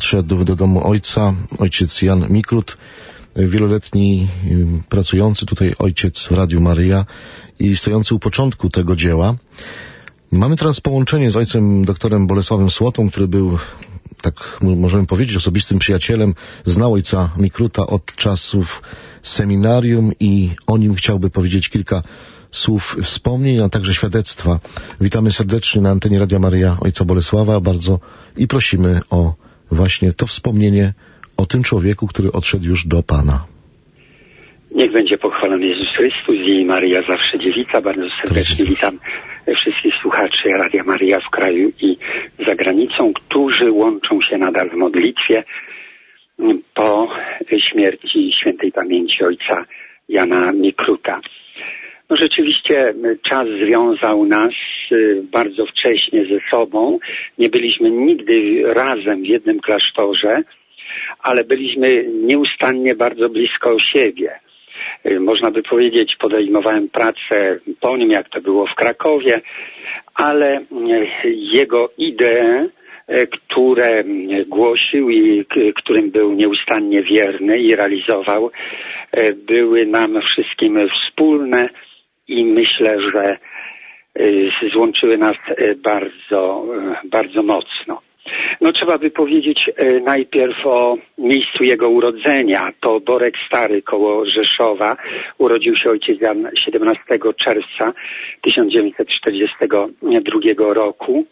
odszedł do domu ojca, ojciec Jan Mikrut, wieloletni pracujący tutaj ojciec w Radiu Maryja i stojący u początku tego dzieła. Mamy teraz połączenie z ojcem doktorem Bolesławem Słotą, który był, tak możemy powiedzieć, osobistym przyjacielem, znał ojca Mikruta od czasów seminarium i o nim chciałby powiedzieć kilka słów wspomnień, a także świadectwa. Witamy serdecznie na antenie Radia Maryja ojca Bolesława bardzo i prosimy o właśnie to wspomnienie o tym człowieku, który odszedł już do Pana. Niech będzie pochwalony Jezus Chrystus i Maryja zawsze dziewica. Bardzo serdecznie witam wszystkich słuchaczy Radia Maryja w kraju i za granicą, którzy łączą się nadal w modlitwie po śmierci świętej pamięci ojca Jana Mikruta. No rzeczywiście czas związał nas bardzo wcześnie ze sobą. Nie byliśmy nigdy razem w jednym klasztorze, ale byliśmy nieustannie bardzo blisko siebie. Można by powiedzieć, podejmowałem pracę po nim, jak to było w Krakowie, ale jego idee, które głosił i którym był nieustannie wierny i realizował, były nam wszystkim wspólne i myślę, że złączyły nas bardzo, bardzo mocno. No trzeba by powiedzieć najpierw o miejscu jego urodzenia. To Borek Stary koło Rzeszowa. Urodził się ojciec Jan 17 czerwca 1942 roku.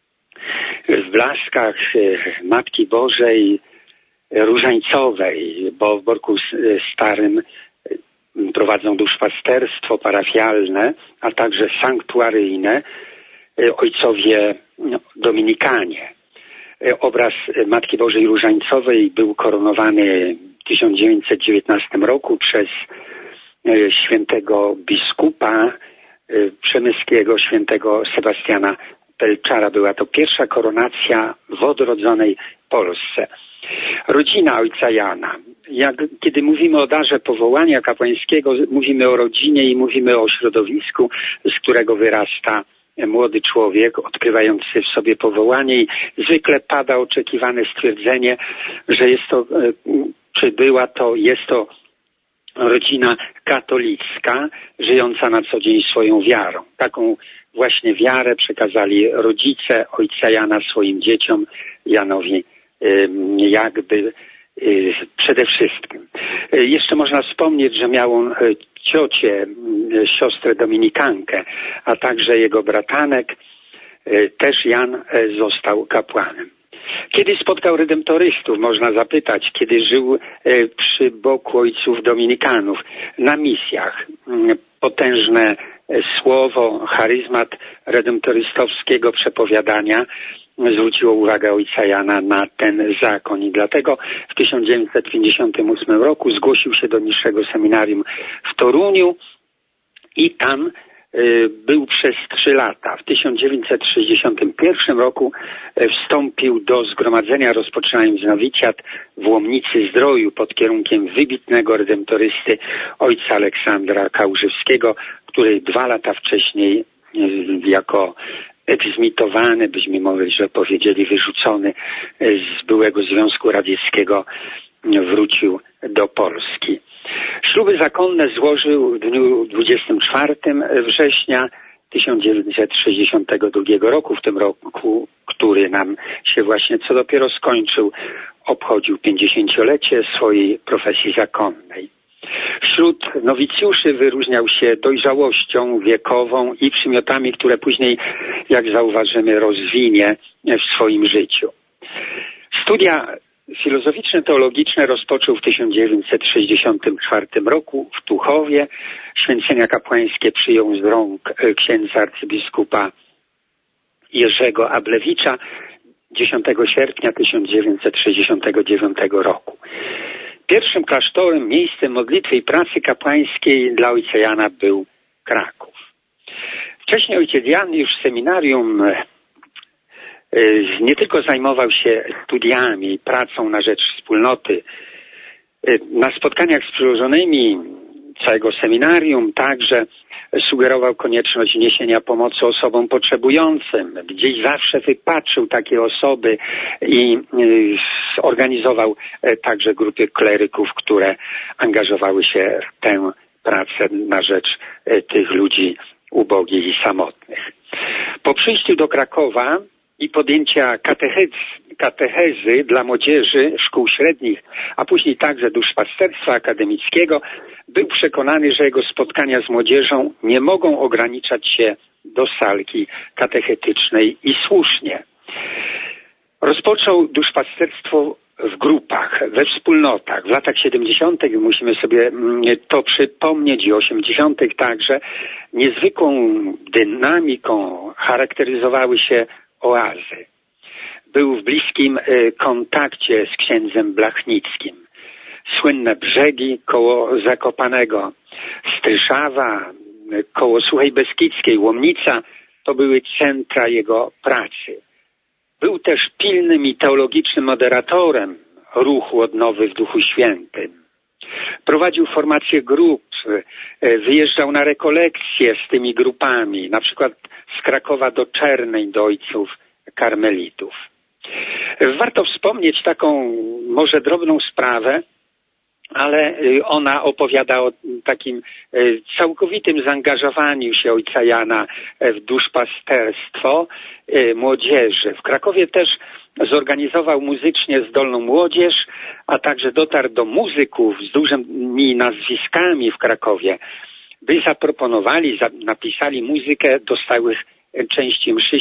W blaskach Matki Bożej Różańcowej, bo w Borku Starym prowadzą duszpasterstwo parafialne, a także sanktuaryjne ojcowie dominikanie. Obraz Matki Bożej Różańcowej był koronowany w 1919 roku przez świętego biskupa przemyskiego, świętego Sebastiana Pelczara. Była to pierwsza koronacja w odrodzonej Polsce. Rodzina ojca Jana. Kiedy mówimy o darze powołania kapłańskiego, mówimy o rodzinie i mówimy o środowisku, z którego wyrasta młody człowiek odkrywający w sobie powołanie i zwykle pada oczekiwane stwierdzenie, że jest to, czy była to, jest to rodzina katolicka, żyjąca na co dzień swoją wiarą. Taką właśnie wiarę przekazali rodzice ojca Jana swoim dzieciom, Janowi jakby przede wszystkim. Jeszcze można wspomnieć, że miał on ciocię, siostrę dominikankę, a także jego bratanek, też Jan został kapłanem. Kiedy spotkał redemptorystów, można zapytać, kiedy żył przy boku ojców dominikanów na misjach. Potężne słowo, charyzmat redemptorystowskiego przepowiadania zwróciło uwagę ojca Jana na ten zakon i dlatego w 1958 roku zgłosił się do niższego seminarium w Toruniu i tam był przez 3 lata. W 1961 roku wstąpił do zgromadzenia, rozpoczynając nowicjat w Łomnicy Zdroju pod kierunkiem wybitnego redemptorysty ojca Aleksandra Kałużewskiego, który 2 lata wcześniej jako eksmitowany, byśmy mogli, że powiedzieli wyrzucony z byłego Związku Radzieckiego wrócił do Polski. Śluby zakonne złożył w dniu 24 września 1962 roku, w tym roku, który nam się właśnie co dopiero skończył, obchodził 50-lecie swojej profesji zakonnej. Wśród nowicjuszy wyróżniał się dojrzałością wiekową i przymiotami, które później, jak zauważymy, rozwinie w swoim życiu. Studia filozoficzno-teologiczne rozpoczął w 1964 roku w Tuchowie. Święcenia kapłańskie przyjął z rąk księdza arcybiskupa Jerzego Ablewicza 10 sierpnia 1969 roku. Pierwszym klasztorem, miejscem modlitwy i pracy kapłańskiej dla ojca Jana był Kraków. Wcześniej ojciec Jan już w seminarium nie tylko zajmował się studiami i pracą na rzecz wspólnoty. Na spotkaniach z przyłożonymi całego seminarium także sugerował konieczność niesienia pomocy osobom potrzebującym. Gdzieś zawsze wypatrzył takie osoby i organizował także grupy kleryków, które angażowały się w tę pracę na rzecz tych ludzi ubogich i samotnych. Po przyjściu do Krakowa i podjęcia katechezy dla młodzieży szkół średnich, a później także duszpasterstwa akademickiego, był przekonany, że jego spotkania z młodzieżą nie mogą ograniczać się do salki katechetycznej i słusznie. Rozpoczął duszpasterstwo w grupach, we wspólnotach. W latach 70. musimy sobie to przypomnieć i 80. także niezwykłą dynamiką charakteryzowały się oazy. Był w bliskim kontakcie z księdzem Blachnickim. Słynne Brzegi koło Zakopanego, Stryszawa, koło Suchej Beskidzkiej, Łomnica to były centra jego pracy. Był też pilnym i teologicznym moderatorem ruchu odnowy w Duchu Świętym. Prowadził formację grup, wyjeżdżał na rekolekcje z tymi grupami, na przykład z Krakowa do Czernej, do ojców karmelitów. Warto wspomnieć taką może drobną sprawę, ale ona opowiada o takim całkowitym zaangażowaniu się ojca Jana w duszpasterstwo młodzieży. W Krakowie też zorganizował muzycznie zdolną młodzież, a także dotarł do muzyków z dużymi nazwiskami w Krakowie, by zaproponowali, napisali muzykę do stałych części mszy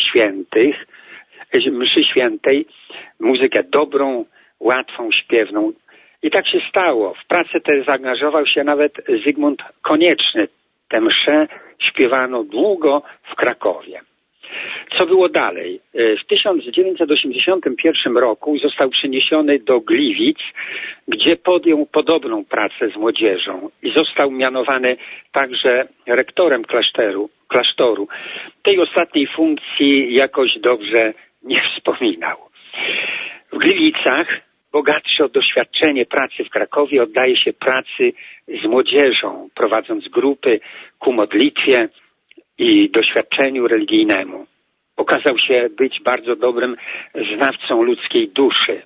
świętej, muzykę dobrą, łatwą, śpiewną. I tak się stało. W pracę tę zaangażował się nawet Zygmunt Konieczny. Tę mszę śpiewano długo w Krakowie. Co było dalej? W 1981 roku został przeniesiony do Gliwic, gdzie podjął podobną pracę z młodzieżą i został mianowany także rektorem klasztoru. Tej ostatniej funkcji jakoś dobrze nie wspominał. W Gliwicach, bogatszy o doświadczenie pracy w Krakowie, oddaje się pracy z młodzieżą, prowadząc grupy ku modlitwie i doświadczeniu religijnemu. Okazał się być bardzo dobrym znawcą ludzkiej duszy.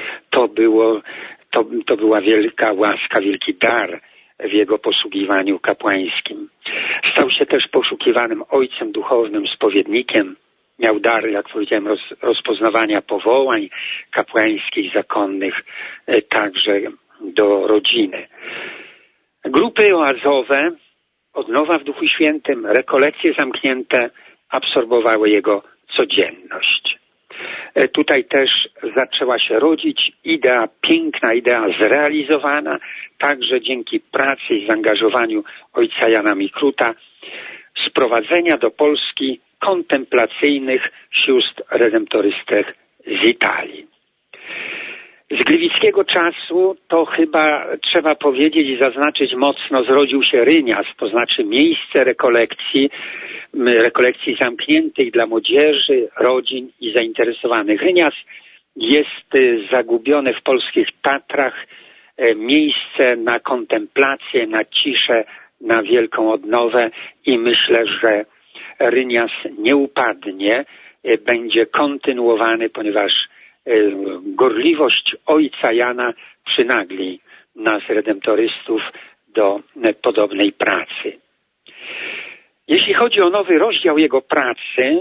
To była wielka łaska, wielki dar w jego posługiwaniu kapłańskim. Stał się też poszukiwanym ojcem duchownym, spowiednikiem. Miał dar, jak powiedziałem, rozpoznawania powołań kapłańskich, zakonnych, także do rodziny. Grupy oazowe, odnowa w Duchu Świętym, rekolekcje zamknięte absorbowały jego codzienność. Tutaj też zaczęła się rodzić idea, piękna idea zrealizowana, także dzięki pracy i zaangażowaniu ojca Jana Mikluta, sprowadzenia do Polski kontemplacyjnych sióstr redemptorystek z Italii. Z gliwickiego czasu to chyba trzeba powiedzieć i zaznaczyć mocno zrodził się Rynias, to znaczy miejsce rekolekcji zamkniętych dla młodzieży, rodzin i zainteresowanych. Rynias jest zagubione w polskich Tatrach, miejsce na kontemplację, na ciszę, na wielką odnowę i myślę, że Rynias nie upadnie, będzie kontynuowany, ponieważ gorliwość ojca Jana przynagli nas, redemptorystów, do podobnej pracy. Jeśli chodzi o nowy rozdział jego pracy,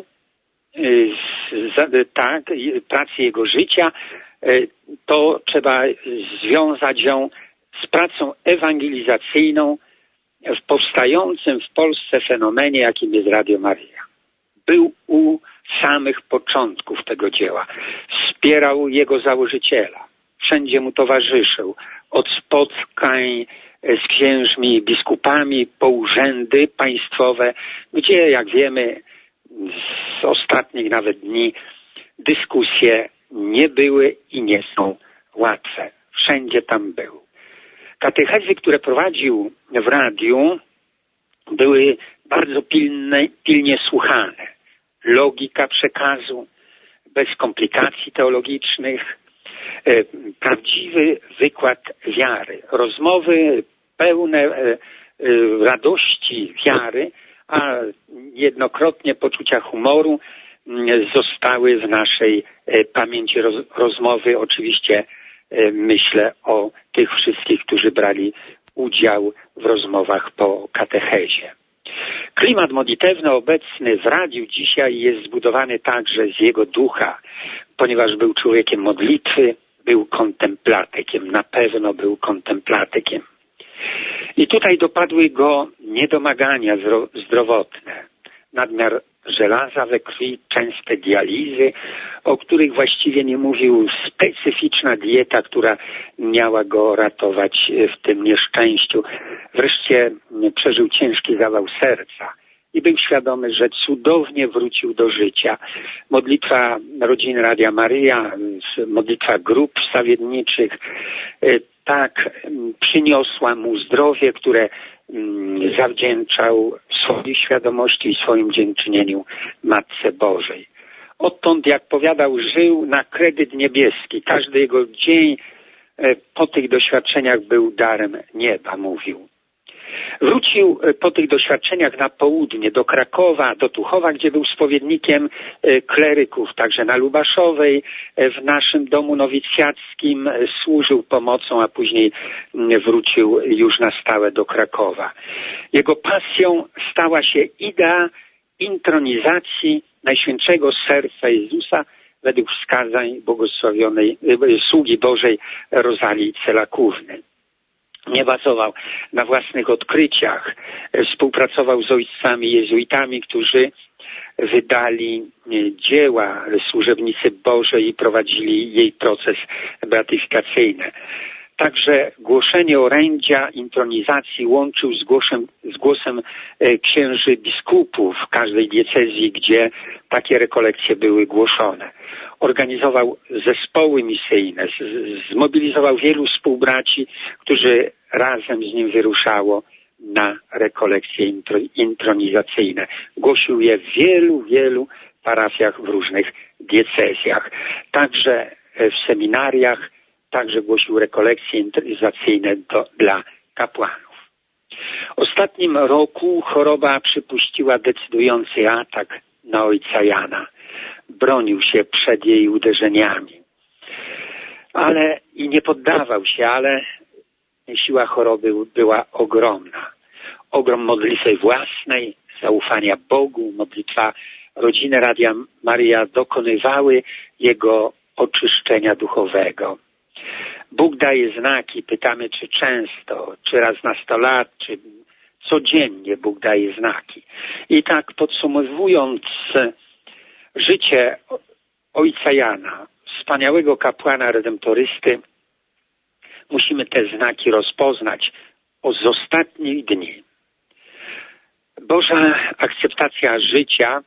pracy jego życia, to trzeba związać ją z pracą ewangelizacyjną w powstającym w Polsce fenomenie, jakim jest Radio Maryja. Był u samych początków tego dzieła. Wspierał jego założyciela. Wszędzie mu towarzyszył. Od spotkań z księżmi, biskupami, po urzędy państwowe, gdzie, jak wiemy, z ostatnich nawet dni dyskusje nie były i nie są łatwe. Wszędzie tam był. Katechezy, które prowadził w radiu, były bardzo pilnie słuchane. Logika przekazu, bez komplikacji teologicznych, prawdziwy wykład wiary. Rozmowy pełne radości wiary, a jednokrotnie poczucia humoru zostały w naszej pamięci rozmowy. Oczywiście myślę o tych wszystkich, którzy brali udział w rozmowach po katechezie. Klimat modlitewny obecny w radiu dzisiaj jest zbudowany także z jego ducha, ponieważ był człowiekiem modlitwy, był kontemplatykiem, na pewno był kontemplatykiem. I tutaj dopadły go niedomagania zdrowotne, nadmiar żelaza we krwi, częste dializy, o których właściwie nie mówił, specyficzna dieta, która miała go ratować w tym nieszczęściu. Wreszcie przeżył ciężki zawał serca i był świadomy, że cudownie wrócił do życia. Modlitwa rodziny Radia Maryja, modlitwa grup wstawienniczych, tak przyniosła mu zdrowie, które zawdzięczał swojej świadomości i swoim dziękczynieniu Matce Bożej. Odtąd, jak powiadał, żył na kredyt niebieski. Każdy jego dzień po tych doświadczeniach był darem nieba, mówił. Wrócił po tych doświadczeniach na południe, do Krakowa, do Tuchowa, gdzie był spowiednikiem kleryków, także na Lubaszowej, w naszym domu nowicjackim służył pomocą, a później wrócił już na stałe do Krakowa. Jego pasją stała się idea intronizacji Najświętszego Serca Jezusa według wskazań błogosławionej sługi Bożej Rozalii Celakówny. Nie bazował na własnych odkryciach. Współpracował z ojcami jezuitami, którzy wydali dzieła służebnicy Bożej i prowadzili jej proces beatyfikacyjny. Także głoszenie orędzia intronizacji łączył z głosem księży biskupów w każdej diecezji, gdzie takie rekolekcje były głoszone. Organizował zespoły misyjne, zmobilizował wielu współbraci, którzy razem z nim wyruszało na rekolekcje intronizacyjne. Głosił je w wielu parafiach w różnych diecezjach. Także w seminariach, także głosił rekolekcje intronizacyjne dla kapłanów. W ostatnim roku choroba przypuściła decydujący atak na ojca Jana. Bronił się przed jej uderzeniami. Ale i nie poddawał się, ale siła choroby była ogromna. Ogrom modlitwy własnej, zaufania Bogu, modlitwa rodziny Radia Maryja dokonywały jego oczyszczenia duchowego. Bóg daje znaki, pytamy czy często, czy raz na 100 lat, czy codziennie Bóg daje znaki. I tak podsumowując życie ojca Jana, wspaniałego kapłana redemptorysty, musimy te znaki rozpoznać z ostatnich dni. Boża akceptacja życia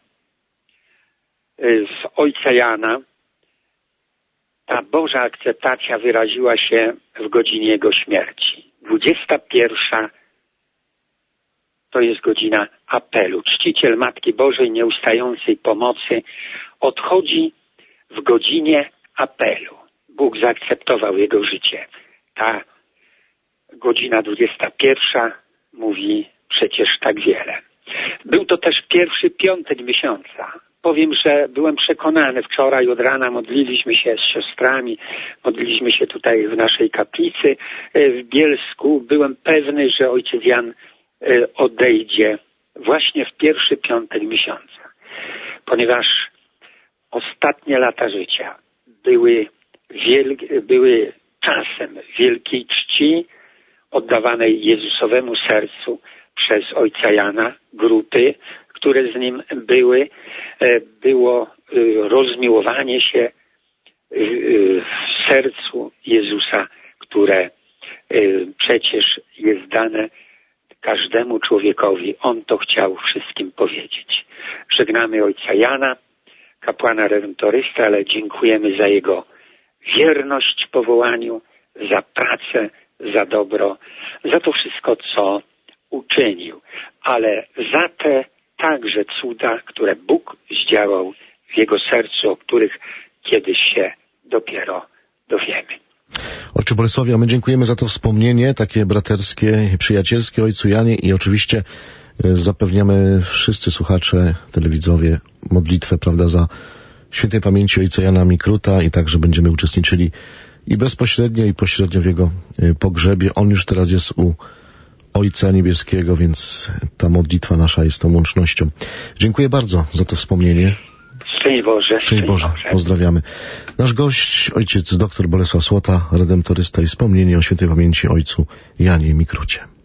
z ojca Jana, ta Boża akceptacja wyraziła się w godzinie jego śmierci. 21 to jest godzina apelu. Czciciel Matki Bożej nieustającej pomocy odchodzi w godzinie apelu. Bóg zaakceptował jego życie. Ta godzina 21 mówi przecież tak wiele. Był to też pierwszy piątek miesiąca. Powiem, że byłem przekonany, wczoraj od rana modliliśmy się z siostrami, modliliśmy się tutaj w naszej kaplicy w Bielsku. Byłem pewny, że ojciec Jan odejdzie właśnie w pierwszy piątek miesiąca, ponieważ ostatnie lata życia były czasem wielkiej czci oddawanej Jezusowemu sercu przez ojca Jana. Grupy, które z nim były, było rozmiłowanie się w sercu Jezusa, które przecież jest dane każdemu człowiekowi. On to chciał wszystkim powiedzieć. Żegnamy ojca Jana, kapłana redemptorysta, ale dziękujemy za jego wierność powołaniu, za pracę, za dobro, za to wszystko, co uczynił, ale za te także cuda, które Bóg zdziałał w jego sercu, o których kiedyś się dopiero dowiemy. Ojcze Bolesławie, a my dziękujemy za to wspomnienie, takie braterskie, przyjacielskie Ojcu Janie i oczywiście zapewniamy wszyscy słuchacze, telewidzowie modlitwę, prawda, za świętej pamięci Ojca Jana Mikruta i także będziemy uczestniczyli i bezpośrednio, i pośrednio w jego pogrzebie. On już teraz jest u Ojca Niebieskiego, więc ta modlitwa nasza jest tą łącznością. Dziękuję bardzo za to wspomnienie. Szczęść Boże. Szczęść Boże. Pozdrawiamy. Nasz gość, ojciec dr Bolesław Słota, redemptorysta i wspomnienie o świętej pamięci Ojcu Janie Mikrucie.